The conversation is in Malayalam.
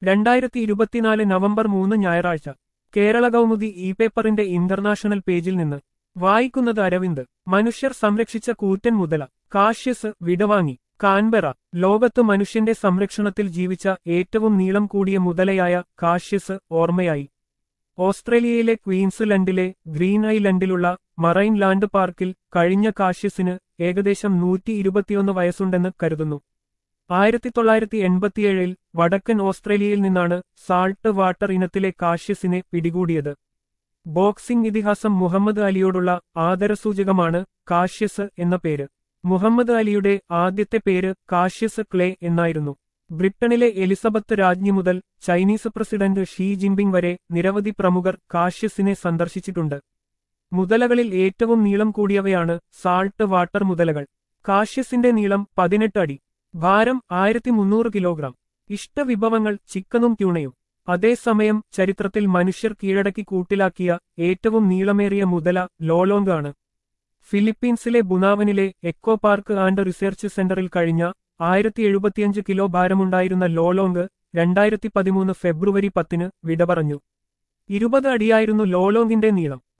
2024 നവംബർ 3 ഞായറാഴ്ച കേരള കൗമുദി ഇ പേപ്പറിന്റെ ഇന്റർനാഷണൽ പേജിൽ നിന്ന് വായിക്കുന്നത് അരവിന്ദ്. മനുഷ്യർ സംരക്ഷിച്ച കൂറ്റൻ മുതല കാഷ്യസ് വിടവാങ്ങി. കാൻബെറ. ലോകത്ത് മനുഷ്യന്റെ സംരക്ഷണത്തിൽ ജീവിച്ച ഏറ്റവും നീളം കൂടിയ മുതലയായ കാഷ്യസ് ഓർമ്മയായി. ഓസ്ട്രേലിയയിലെ ക്വീൻസ്ലൻഡിലെ ഗ്രീൻ ഐലൻഡിലുള്ള മറൈൻ ലാൻഡ് പാർക്കിൽ കഴിഞ്ഞ കാഷ്യസിന് ഏകദേശം 121 വയസ്സുണ്ടെന്ന് കരുതുന്നു. 1987 വടക്കൻ ഓസ്ട്രേലിയയിൽ നിന്നാണ് സാൾട്ട് വാട്ടർ ഇനത്തിലെ കാഷ്യസിനെ പിടികൂടിയത്. ബോക്സിംഗ് ഇതിഹാസം മുഹമ്മദ് അലിയോടുള്ള ആദരസൂചകമാണ് കാഷ്യസ് എന്ന പേര്. മുഹമ്മദ് അലിയുടെ ആദ്യത്തെ പേര് കാഷ്യസ് ക്ലേ എന്നായിരുന്നു. ബ്രിട്ടനിലെ എലിസബത്ത് രാജ്ഞി മുതൽ ചൈനീസ് പ്രസിഡന്റ് ഷീ ജിൻപിങ് വരെ നിരവധി പ്രമുഖർ കാഷ്യസിനെ സന്ദർശിച്ചിട്ടുണ്ട്. മുതലകളിൽ ഏറ്റവും നീളം കൂടിയവയാണ് സാൾട്ട് വാട്ടർ മുതലകൾ. കാഷ്യസിന്റെ നീളം 18 അടി. ഭാരം 1300 കിലോഗ്രാം. ഇഷ്ടവിഭവങ്ങൾ ചിക്കനും ട്യൂണയും. അതേസമയം ചരിത്രത്തിൽ മനുഷ്യർ കീഴടക്കി കൂട്ടിലാക്കിയ ഏറ്റവും നീളമേറിയ മുതല ലോലോങ് ആണ്. ഫിലിപ്പീൻസിലെ ബുനാവനിലെ എക്കോ പാർക്ക് ആൻഡ് റിസർച്ച് സെന്ററിൽ കഴിഞ്ഞ 1075 കിലോ ഭാരമുണ്ടായിരുന്ന ലോലോങ് 2013 ഫെബ്രുവരി 10 വിട പറഞ്ഞു. 20 അടിയായിരുന്നു ലോലോങ്ങിന്റെ നീളം.